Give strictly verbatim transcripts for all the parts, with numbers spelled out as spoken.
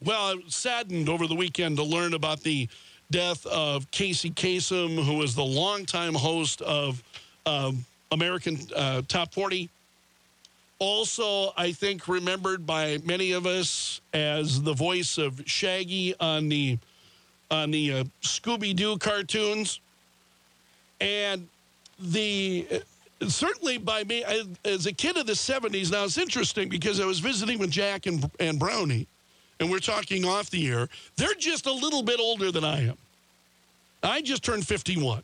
Well, I was saddened over the weekend to learn about the death of Casey Kasem, who was the longtime host of um, American uh, Top forty. Also, I think remembered by many of us as the voice of Shaggy on the on the uh, Scooby-Doo cartoons. And the uh, certainly by me, I, as a kid of the seventies, now it's interesting because I was visiting with Jack and, and Brownie, and we're talking off the air. They're just a little bit older than I am. I just turned fifty-one.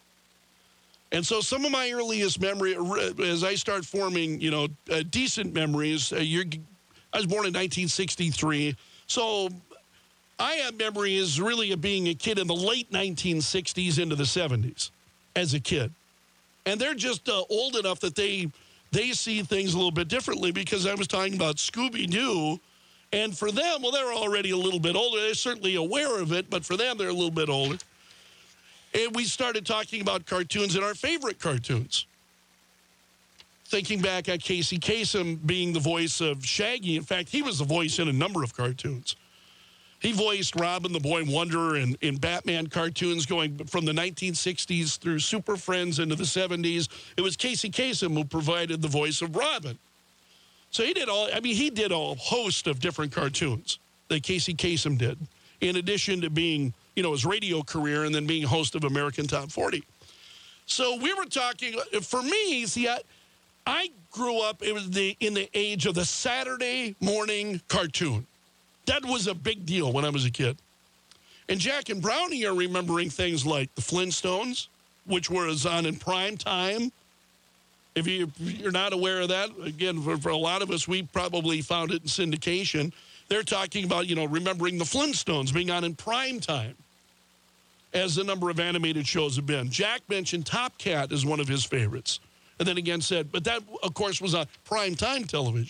And so some of my earliest memory, as I start forming, you know, uh, decent memories, uh, you're, I was born in nineteen sixty-three. So I have memories really of being a kid in the late nineteen sixties into the seventies as a kid. And they're just uh, old enough that they they see things a little bit differently, because I was talking about Scooby-Doo. And for them, well, they're already a little bit older. They're certainly aware of it, but for them, they're a little bit older. And we started talking about cartoons and our favorite cartoons. Thinking back at Casey Kasem being the voice of Shaggy. In fact, he was the voice in a number of cartoons. He voiced Robin the Boy Wonder in, in Batman cartoons going from the nineteen sixties through Super Friends into the seventies. It was Casey Kasem who provided the voice of Robin. So he did all, I mean, he did a host of different cartoons that Casey Kasem did, in addition to being, you know, his radio career and then being host of American Top forty. So we were talking, for me, see, I, I grew up, it was the in the age of the Saturday morning cartoon. That was a big deal when I was a kid. And Jack and Brownie are remembering things like the Flintstones, which was on in prime time. If, you, if you're not aware of that, again, for, for a lot of us, we probably found it in syndication. They're talking about, you know, remembering the Flintstones being on in prime time, as the number of animated shows have been. Jack mentioned Top Cat as one of his favorites. And then again said, but that, of course, was on prime time television.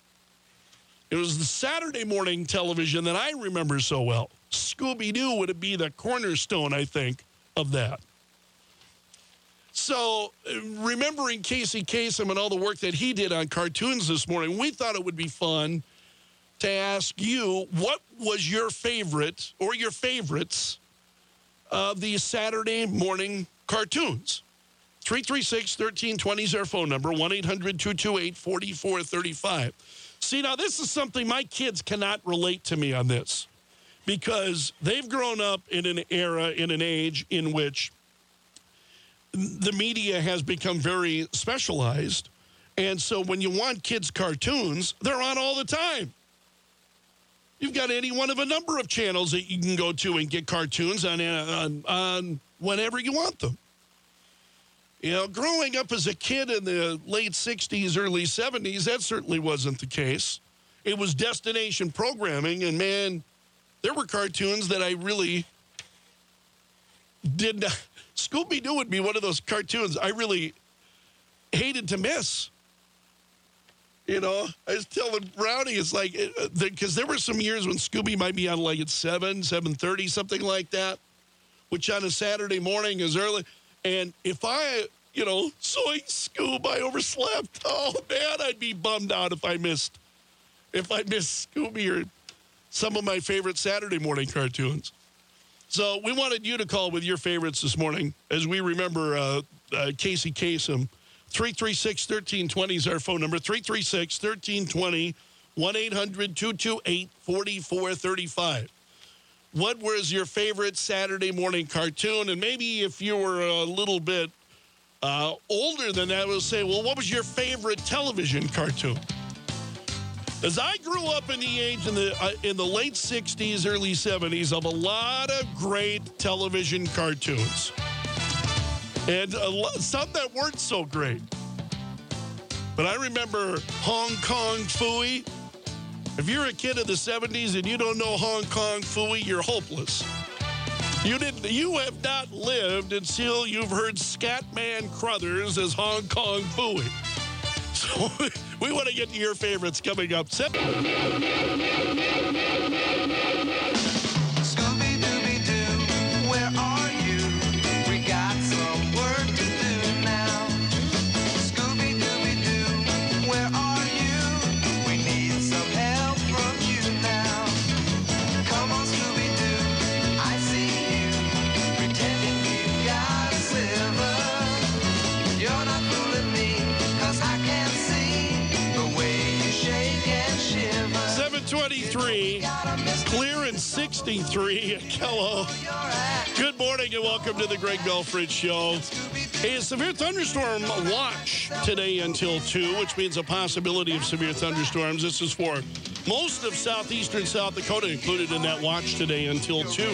It was the Saturday morning television that I remember so well. Scooby-Doo would be the cornerstone, I think, of that. So, remembering Casey Kasem and all the work that he did on cartoons this morning, we thought it would be fun to ask you, what was your favorite or your favorites of the Saturday morning cartoons? three three six, one three two zero is our phone number, one eight hundred, two two eight, four four three five. See, now this is something my kids cannot relate to me on this, because they've grown up in an era, in an age in which the media has become very specialized. And so when you want kids' cartoons, they're on all the time. You've got any one of a number of channels that you can go to and get cartoons on, on, on whenever you want them. You know, growing up as a kid in the late sixties, early seventies, that certainly wasn't the case. It was destination programming, and man, there were cartoons that I really did not. Scooby-Doo would be one of those cartoons I really hated to miss. You know, I was telling Brownie, it's like, because there were some years when Scooby might be on like at seven, seven thirty, something like that, which on a Saturday morning is early. And if I, you know, soy Scoob, I overslept. Oh, man, I'd be bummed out if I missed, if I missed Scooby or some of my favorite Saturday morning cartoons. So we wanted you to call with your favorites this morning as we remember uh, uh, Casey Kasem. three three six, one three two zero is our phone number, three three six, one three two zero, one eight hundred, two two eight, four four three five. What was your favorite Saturday morning cartoon? And maybe if you were a little bit uh, older than that, we'll say, well, what was your favorite television cartoon? As I grew up in the age in the uh, in the late sixties, early seventies of a lot of great television cartoons. And a lot, some that weren't so great. But I remember Hong Kong Phooey. If you're a kid of the seventies and you don't know Hong Kong Phooey, you're hopeless. You didn't. You have not lived until you've heard Scatman Crothers as Hong Kong Phooey. So we want to get to your favorites coming up. Scooby-Dooby-Doo, where are you? We got some work to do now. Scooby-Dooby-Doo, where are you? We need some help from you now. sixty-three, clear and sixty-three at Kello. Good morning and welcome to the Greg Belfrage Show. A severe thunderstorm watch today until two, which means a possibility of severe thunderstorms. This is for most of southeastern South Dakota, included in that watch today until two.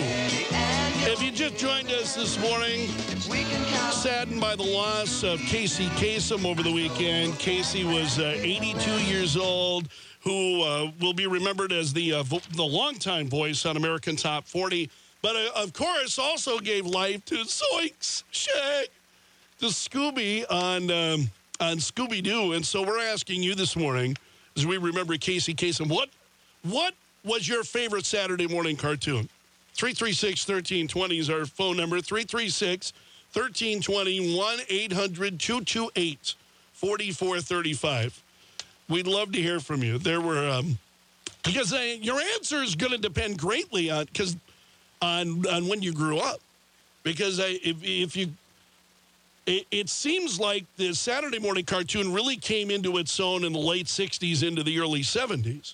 If you just joined us this morning, saddened by the loss of Casey Kasem over the weekend. Casey was uh, eighty-two years old, who uh, will be remembered as the uh, vo- the longtime voice on American Top forty, but uh, of course also gave life to Zoinks, Shag, to Scooby on um, on Scooby-Doo. And so we're asking you this morning, as we remember Casey Kasem, what what was your favorite Saturday morning cartoon? three three six, one three two zero is our phone number, three three six, one three two zero, one eight hundred, two two eight, four four three five. We'd love to hear from you. There were, um, because uh, your answer is going to depend greatly on, because on, on when you grew up. Because I, if, if you, it, it seems like the Saturday morning cartoon really came into its own in the late sixties into the early seventies.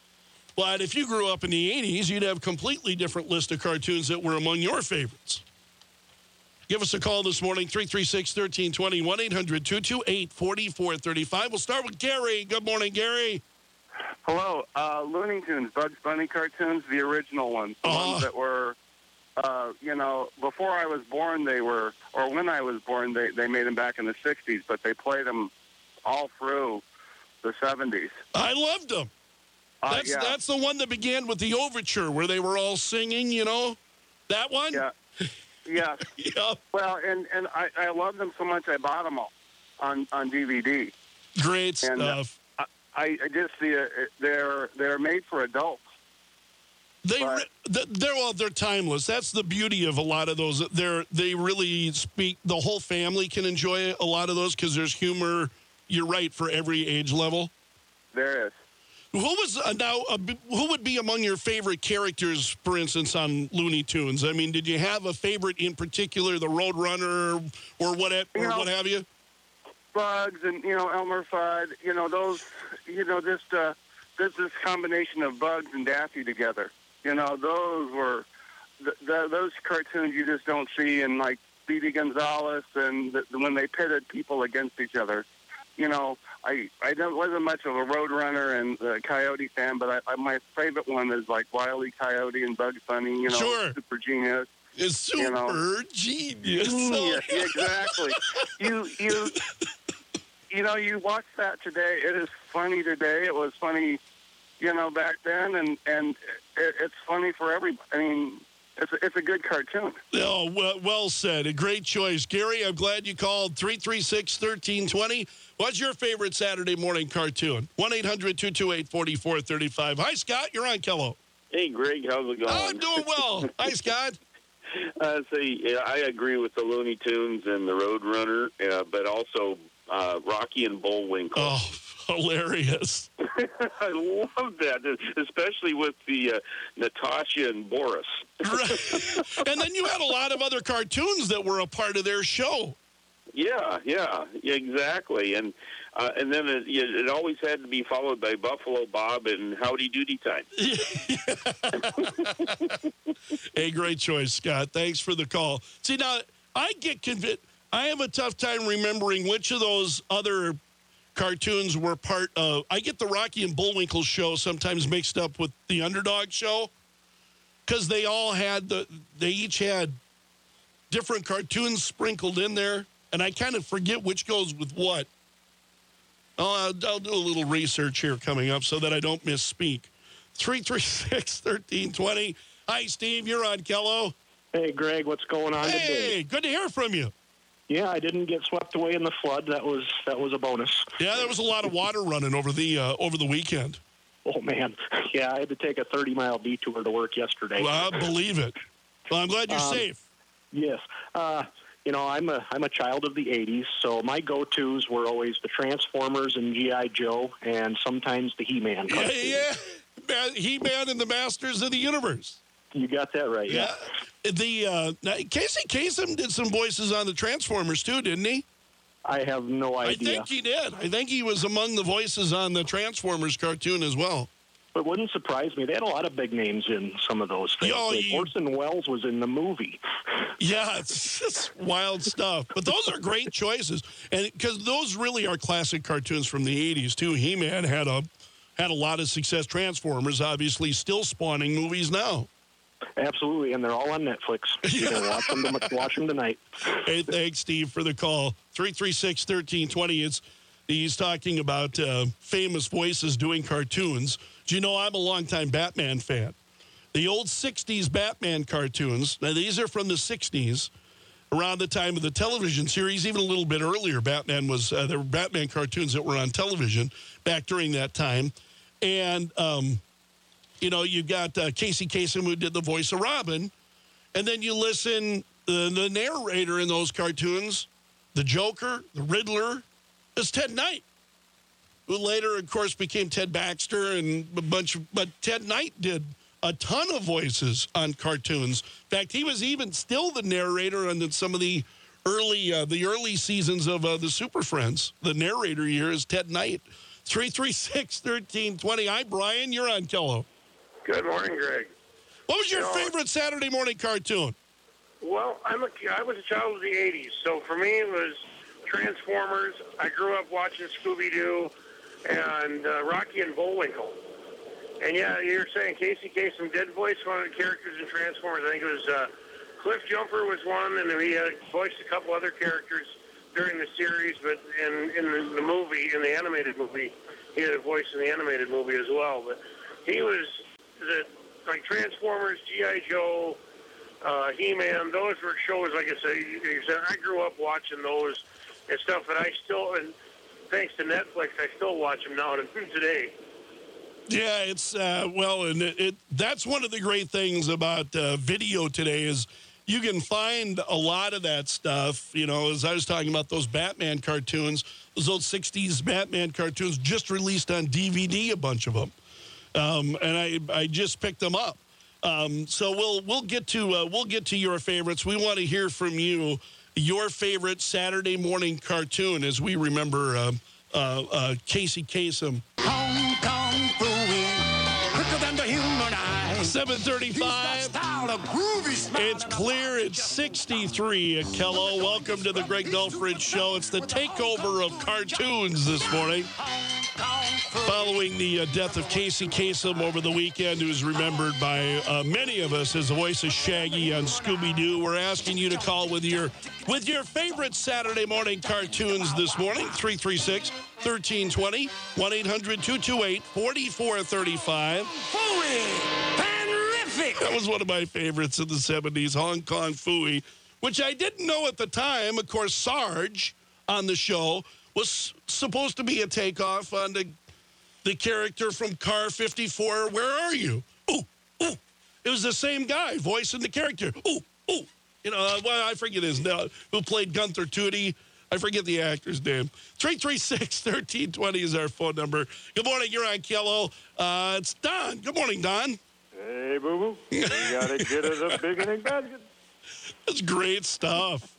But if you grew up in the eighties, you'd have a completely different list of cartoons that were among your favorites. Give us a call this morning, three three six, one three two zero, one eight hundred, two two eight, four four three five. We'll start with Gary. Good morning, Gary. Hello. Uh, Looney Tunes, Bugs Bunny cartoons, the original ones. The Uh-huh. ones that were, uh, you know, before I was born, they were, or when I was born, they, they made them back in the sixties, but they played them all through the seventies. I loved them. Uh, That's, yeah. that's the one that began with the overture where they were all singing, you know? That one? Yeah. Yeah. Yeah. Well, and, and I, I loved them so much I bought them all on, on D V D. Great And, uh, stuff. I, I just see it, they're, they're made for adults. They but- re- they're well, they're timeless. That's the beauty of a lot of those. They're they really speak. The whole family can enjoy a lot of those because there's humor. You're right, for every age level. There is. Who was uh, now? Uh, b- who would be among your favorite characters, for instance, on Looney Tunes? I mean, did you have a favorite in particular, the Roadrunner or what or You know, what have you? Bugs and, you know, Elmer Fudd, you know, those, you know, just uh, this, this combination of Bugs and Daffy together. You know, those were, th- th- those cartoons you just don't see in, like, Speedy Gonzales and the, when they pitted people against each other. You know, I I don't, wasn't much of a Roadrunner and uh, Coyote fan, but I, I, my favorite one is, like, Wile E. Coyote and Bugs Bunny, you know, Sure. Super Genius. It's super you know. genius. Yeah, exactly. you you you know, you watch that today. It is funny today. It was funny, you know, back then, and and it, it's funny for everybody. I mean, it's a, it's a good cartoon. Oh, well, well said. A great choice. Gary, I'm glad you called. three three six, one three two zero. What's your favorite Saturday morning cartoon? one eight hundred, two two eight, four four three five. Hi, Scott. You're on Kello. Hey, Greg, how's it going? Oh, I'm doing well. Hi, Scott. Uh, see, yeah, I agree with the Looney Tunes and the Roadrunner, uh, but also uh, Rocky and Bullwinkle. Oh, hilarious. I love that, especially with the uh, Natasha and Boris. Right. And then you had a lot of other cartoons that were a part of their show. Yeah, yeah, yeah, exactly. And uh, and then it, it always had to be followed by Buffalo Bob and Howdy Doody Time. Hey, great choice, Scott. Thanks for the call. See, now, I get convinced. I have a tough time remembering which of those other cartoons were part of. I get the Rocky and Bullwinkle show sometimes mixed up with the Underdog show because they all had the, they each had different cartoons sprinkled in there, and I kind of forget which goes with what. Oh, I'll, I'll do a little research here coming up so that I don't misspeak. three three six, one three two zero. Hi, Steve. You're on Kello. Hey, Greg, what's going on today? Hey, good to hear from you. Yeah, I didn't get swept away in the flood. That was that was a bonus. Yeah, there was a lot of water running over the uh, over the weekend. Oh man, yeah, I had to take a thirty mile detour to work yesterday. Well, I believe it. Well, I'm glad you're Um, safe. Yes, uh, you know, I'm a I'm a child of the eighties, so my go-tos were always the Transformers and G I Joe, and sometimes the He-Man. Yeah, cartoons. yeah. Ma- He-Man and the Masters of the Universe. You got that right. Yeah. The uh, now, Casey Kasem did some voices on the Transformers too, didn't he? I have no I idea. think he did. I think he was among the voices on the Transformers cartoon as well. It wouldn't surprise me. They had a lot of big names in some of those things. Oh, like you- Orson Welles was in the movie. Yeah, it's, it's wild stuff. But those are great choices, and because those really are classic cartoons from the eighties too. He-Man had a had a lot of success. Transformers, obviously, still spawning movies now. Absolutely, and they're all on Netflix. You can watch them, watch them tonight. Hey, thanks, Steve, for the call. three three six, one three two zero. It's he's talking about uh, famous voices doing cartoons. Do you know I'm a longtime Batman fan? The old sixties Batman cartoons. Now these are from the sixties, around the time of the television series, even a little bit earlier. Batman was uh, there were Batman cartoons that were on television back during that time, and um, you know you got uh, Casey Kasem who did the voice of Robin, and then you listen uh, the narrator in those cartoons, the Joker, the Riddler, is Ted Knight, who later, of course, became Ted Baxter and a bunch of. But Ted Knight did a ton of voices on cartoons. In fact, he was even still the narrator on some of the early uh, the early seasons of uh, the Super Friends. The narrator here is Ted Knight. three three six, one three two zero. Hi, Brian. You're on Kello. Good morning, Greg. What was your You know- favorite Saturday morning cartoon? Well, I'm a, I was a child of the eighties, so for me it was Transformers. I grew up watching Scooby-Doo and uh, Rocky and Bullwinkle. And yeah, you're saying Casey Kasem did voice one of the characters in Transformers. I think it was uh, Cliff Jumper was one, and he had voiced a couple other characters during the series, but in, in the, the movie, in the animated movie, he had a voice in the animated movie as well. But he was, the like Transformers, G I. Joe, uh, He-Man, those were shows, like I said, you, you said, I grew up watching those and stuff, and I still, and thanks to Netflix, I still watch them now to today. Yeah, it's uh, well, and it, it that's one of the great things about uh, video today is you can find a lot of that stuff. You know, as I was talking about those Batman cartoons, those old sixties Batman cartoons just released on D V D, a bunch of them, um, and I I just picked them up. Um, so we'll we'll get to uh, we'll get to your favorites. We want to hear from you, your favorite Saturday morning cartoon, as we remember uh, uh, uh, Casey Kasem. Hong Kong Phooey, quicker than the human eye. seven thirty-five. Style of groovy smile. It's clear. It's sixty-three at Kello. Welcome to the Greg Dolfridge Show. It's the takeover of cartoons this morning. Following the uh, death of Casey Kasem over the weekend, who's remembered by uh, many of us as the voice of Shaggy on Scooby-Doo, we're asking you to call with your with your favorite Saturday morning cartoons this morning. three three six, one three two zero, one eight hundred, two two eight, four four three five. Phooey, terrific. That was one of my favorites in the seventies, Hong Kong Phooey, which I didn't know at the time. Of course, Sarge on the show was supposed to be a takeoff on the the character from Car fifty-four, Where Are You? Ooh, ooh. It was the same guy voicing the character. Ooh, ooh. You know, uh, well, I forget his name, who played Gunther Tootie. I forget the actor's name. three three six, one three two zero is our phone number. Good morning. You're on Kello. Uh, it's Don. Good morning, Don. Hey, boo-boo. You got to get us a beginning basket. That's great stuff.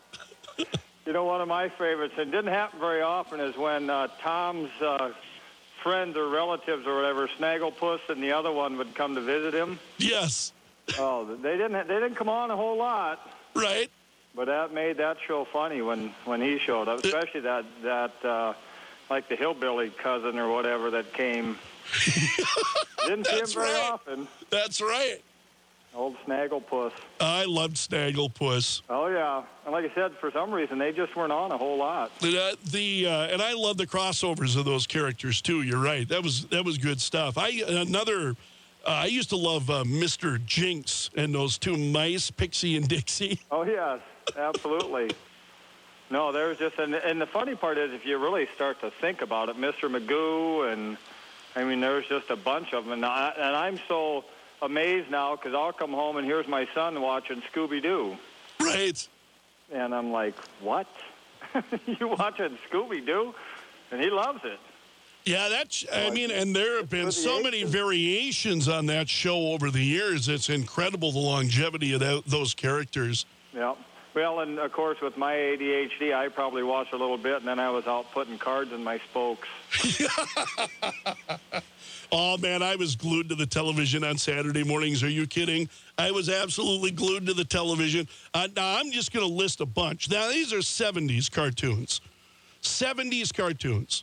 You know, one of my favorites, and didn't happen very often, is when uh, Tom's uh, friends or relatives or whatever, Snagglepuss and the other one, would come to visit him. Yes. Oh, they didn't. They didn't come on a whole lot, Right. but that made that show funny when, when he showed up, especially that that uh, like the hillbilly cousin or whatever that came. Didn't see him That's very right. often. That's right. Old Snagglepuss. I loved Snagglepuss. Oh yeah, and like I said, for some reason they just weren't on a whole lot. The, uh, the uh, and I love the crossovers of those characters too. You're right. That was that was good stuff. I another. Uh, I used to love uh, Mister Jinx and those two mice, Pixie and Dixie. Oh yes, absolutely. No, there's just and and the funny part is if you really start to think about it, Mister Magoo and I mean there's just a bunch of them, and, I, and I'm so amazed now because I'll come home and here's my son watching Scooby-Doo. Right. And I'm like, what? You watching Scooby-Doo? And he loves it. Yeah, that's, I mean, and there have been so many variations on that show over the years. It's incredible the longevity of that, those characters. Yeah. Well, and of course, with my A D H D, I probably watched a little bit, and then I was out putting cards in my spokes. Oh, man, I was glued to the television on Saturday mornings. Are you kidding? I was absolutely glued to the television. Uh, now, I'm just going to list a bunch. Now, these are seventies cartoons. seventies cartoons.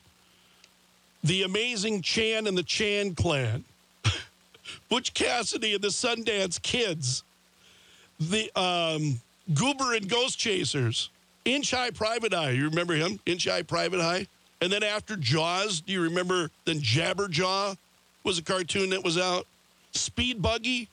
The Amazing Chan and the Chan Clan. Butch Cassidy and the Sundance Kids. The um, Goober and Ghost Chasers. Inch High Private Eye. You remember him? Inch High Private Eye? And then after Jaws, do you remember then Jabberjaw was a cartoon that was out? Speed Buggy,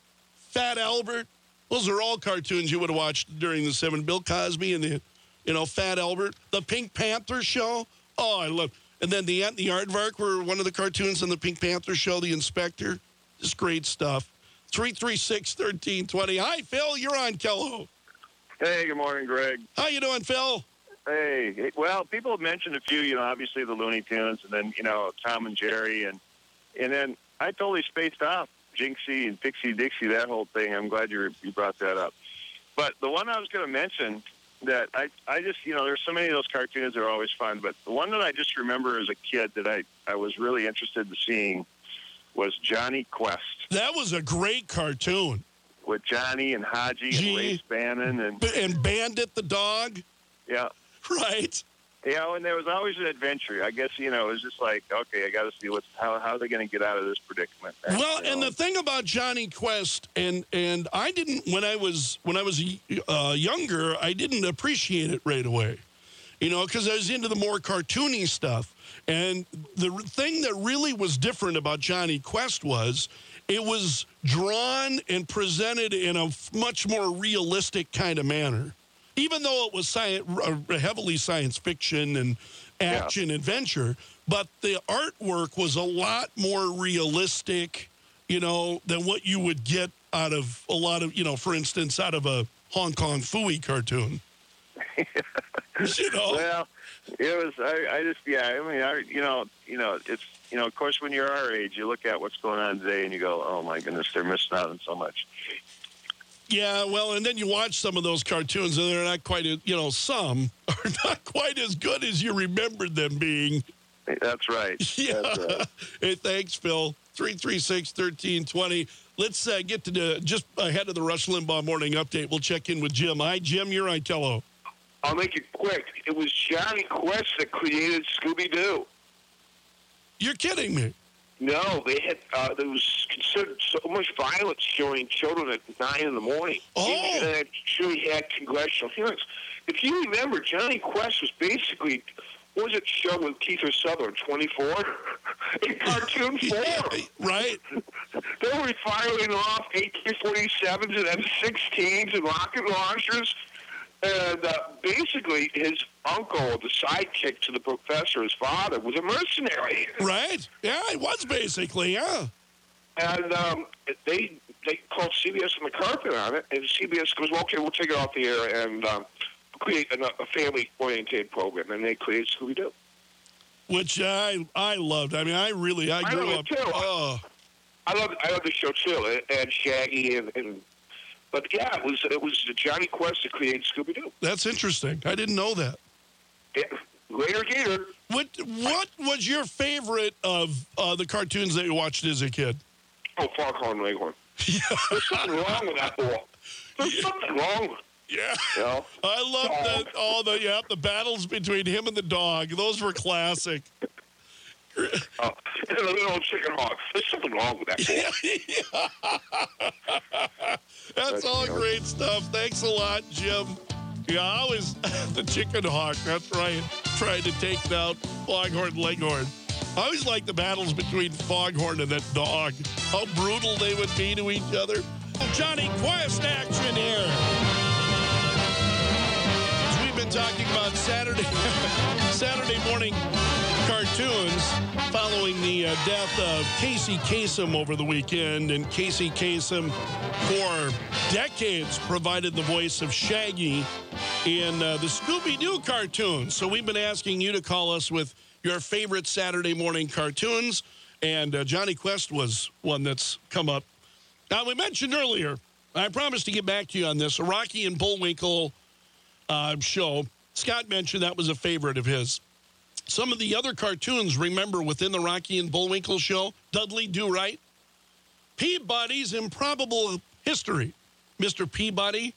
Fat Albert. Those are all cartoons you would have watched during the seven. Bill Cosby and the, you know, Fat Albert. The Pink Panther show. Oh, I love. And then the Ant and the Aardvark were one of the cartoons on the Pink Panther show, The Inspector. Just great stuff. three three six, one three two zero. Hi, Phil. You're on Kello. Hey, good morning, Greg. How you doing, Phil? Hey, well, people have mentioned a few, you know, obviously the Looney Tunes, and then, you know, Tom and Jerry, and and then I totally spaced off Jinxie and Pixie Dixie, that whole thing. I'm glad you you brought that up. But the one I was going to mention that I, I just, you know, there's so many of those cartoons that are always fun, but the one that I just remember as a kid that I, I was really interested in seeing was Johnny Quest. That was a great cartoon. With Johnny and Haji Gee. and Ray Bannon and... And Bandit the dog. Yeah. Right. You know, and there was always an adventure. I guess, you know, it was just like, okay, I got to see what's how how are they going to get out of this predicament. Well, you and know? the thing about Johnny Quest, and and I didn't when I was when I was uh, younger, I didn't appreciate it right away, you know, because I was into the more cartoony stuff. And the thing that really was different about Johnny Quest was it was drawn and presented in a much more realistic kind of manner. Even though it was science, heavily science fiction and action yeah. adventure, but the artwork was a lot more realistic, you know, than what you would get out of a lot of, you know, for instance, out of a Hong Kong Phooey cartoon. You know? Well, it was, I, I just, yeah, I mean, I, you know, you know, it's, you know, of course, when you're our age, you look at what's going on today and you go, oh my goodness, they're missing out on so much. Yeah, well, and then you watch some of those cartoons, and they're not quite, as, you know, some are not quite as good as you remembered them being. That's right. Yeah. That's right. Hey, thanks, Phil. three three six, one three two zero. Let's uh, get to the, just ahead of the Rush Limbaugh Morning Update, we'll check in with Jim. Hi, Jim. You're on Tello. I'll make it quick. It was Johnny Quest that created Scooby-Doo. You're kidding me. No, they had, uh, there was considered so much violence showing children at nine in the morning. Oh. And it truly had congressional hearings. If you remember, Johnny Quest was basically, what was it show with Kiefer Sutherland, twenty-four? In cartoon form. Right. They were firing off A K forty-sevens and M sixteens and rocket launchers. And uh, basically, his uncle, the sidekick to the professor, his father, was a mercenary. Right. Yeah, it was basically, yeah. And um, they they called C B S on the carpet on it, and C B S goes, well, okay, we'll take it off the air and um, create a, a family-oriented program. And they created Scooby-Doo. Which I I loved. I mean, I really, I I grew love up. it, too. Oh. I love I love the show, too, and Shaggy. and, and But, yeah, it was it was Johnny Quest that created Scooby-Doo. That's interesting. I didn't know that. Yeah. Later, Gator. What What was your favorite of uh, the cartoons that you watched as a kid? Oh, Foghorn Leghorn. Yeah. There's something wrong with that ball. There's Yeah. something wrong with it. Yeah. You know? I love Dog. the all the yeah the battles between him and the dog. Those were classic. Oh, and the little chicken hawk. There's something wrong with that ball. That's all great stuff. Thanks a lot, Jim. Yeah, I always the chicken hawk. That's right. Trying to take down Foghorn Leghorn. I always like the battles between Foghorn and that dog. How brutal they would be to each other. Johnny Quest action here. As we've been talking about Saturday Saturday morning cartoons following the uh, death of Casey Kasem over the weekend. And Casey Kasem, for decades, provided the voice of Shaggy in uh, the Scooby-Doo cartoons. So we've been asking you to call us with your favorite Saturday morning cartoons. And uh, Johnny Quest was one that's come up. Now, we mentioned earlier, I promised to get back to you on this, a Rocky and Bullwinkle uh, show. Scott mentioned that was a favorite of his. some of the other cartoons, remember, within the Rocky and Bullwinkle show, Dudley Do-Right, Peabody's Improbable History, Mister Peabody,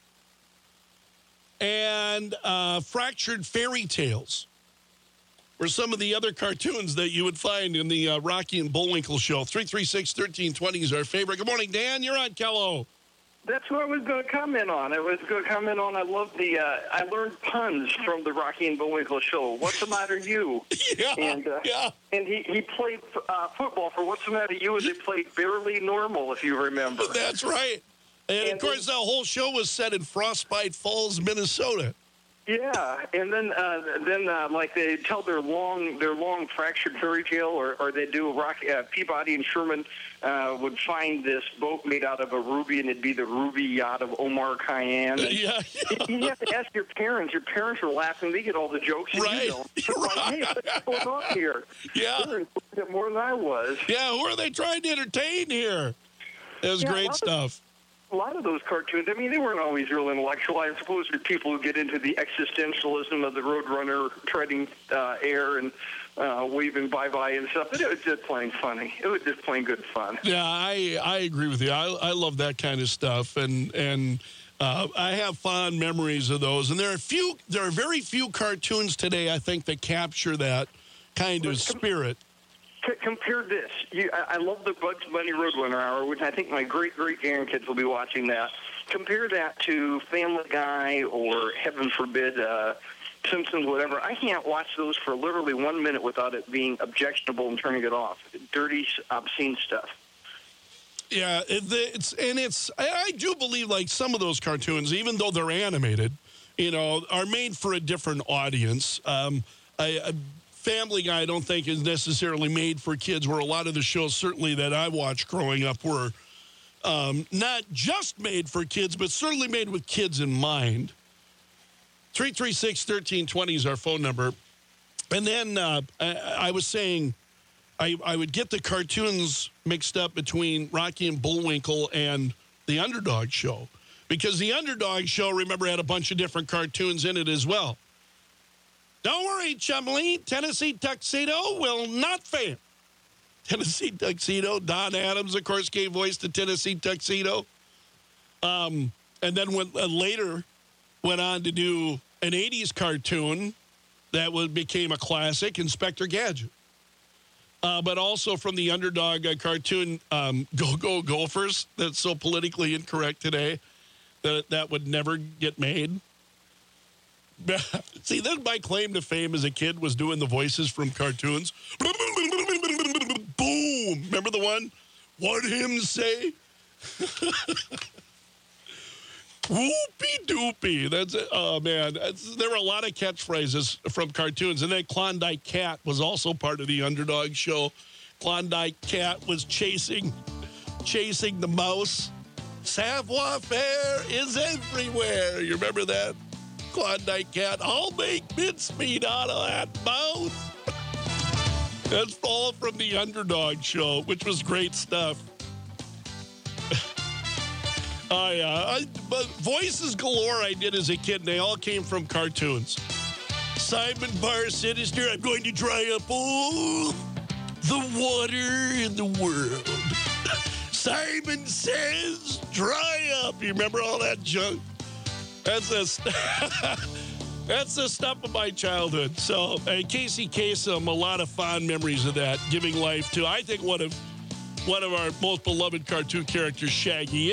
and uh, Fractured Fairy Tales were some of the other cartoons that you would find in the uh, Rocky and Bullwinkle show. three three six, one three two zero is our favorite. Good morning, Dan. You're on Kello. That's what I was going to comment on. I was going to comment on, I love the, uh, I learned puns from the Rocky and Bullwinkle show. What's the matter, you? Yeah, and, uh, yeah. And he, he played uh, football for What's the Matter, You? And they played Barely Normal, if you remember. That's right. And, And of course, the whole show was set in Frostbite Falls, Minnesota. Yeah, and then uh, then uh, like they tell their long their long fractured fairy tale, or, or they do a rock. Uh, Peabody and Sherman uh, would find this boat made out of a ruby, and it'd be the ruby yacht of Omar Khayyam. And Yeah, yeah. You have to ask your parents. Your parents are laughing; they get all the jokes, and Right. you don't. It's like, hey, what's going on here? Yeah. They're enjoying it more than I was. Yeah, who are they trying to entertain here? It was Yeah, a great lot of- stuff. A lot of those cartoons, I mean, they weren't always real intellectual. I suppose there's people who get into the existentialism of the Roadrunner treading uh, air and uh, waving bye-bye and stuff, but it was just plain funny. It was just plain good fun. Yeah, I, I agree with you. I, I love that kind of stuff, and and uh, I have fond memories of those. And there are few, there are very few cartoons today, I think, that capture that kind of spirit. C- compare this. You, I, I love the Bugs Bunny Roadrunner Hour, which I think my great-great-grandkids will be watching that. Compare that to Family Guy or, heaven forbid, uh, Simpsons, whatever. I can't watch those for literally one minute without it being objectionable and turning it off. Dirty, obscene stuff. Yeah, it, it's and it's. I, I do believe like some of those cartoons, even though they're animated, you know, are made for a different audience. Um, I. I Family Guy, I don't think, is necessarily made for kids, where a lot of the shows, certainly that I watched growing up, were um, not just made for kids, but certainly made with kids in mind. three three six, one three two zero is our phone number. And then uh, I, I was saying I, I would get the cartoons mixed up between Rocky and Bullwinkle and the Underdog Show, because the Underdog Show, remember, had a bunch of different cartoons in it as well. Don't worry, Chumley. Tennessee Tuxedo will not fail. Tennessee Tuxedo. Don Adams, of course, gave voice to Tennessee Tuxedo. Um, and then went, uh, later went on to do an eighties cartoon that would, became a classic, Inspector Gadget. Uh, but also from the Underdog uh, cartoon, um, Go Go Gophers, that's so politically incorrect today that that would never get made. See, that's my claim to fame as a kid, was doing the voices from cartoons. Boom! Remember the one? What him say? Whoopie doopie. That's it. Oh, man. That's, there were a lot of catchphrases from cartoons. And then Klondike Cat was also part of the Underdog Show. Klondike Cat was chasing, chasing the mouse. Savoir faire is everywhere. You remember that? Klondike Cat. I'll make mincemeat out of that mouse. That's all from the Underdog Show, which was great stuff. Oh, yeah. I, but voices galore I did as a kid, and they all came from cartoons. Simon Bar Sinister, I'm going to dry up all the water in the world. Simon Says, dry up. You remember all that junk? That's the, st- that's the stuff of my childhood. So, uh, Casey Kasem, a lot of fond memories of that, giving life to, I think, one of one of our most beloved cartoon characters, Shaggy.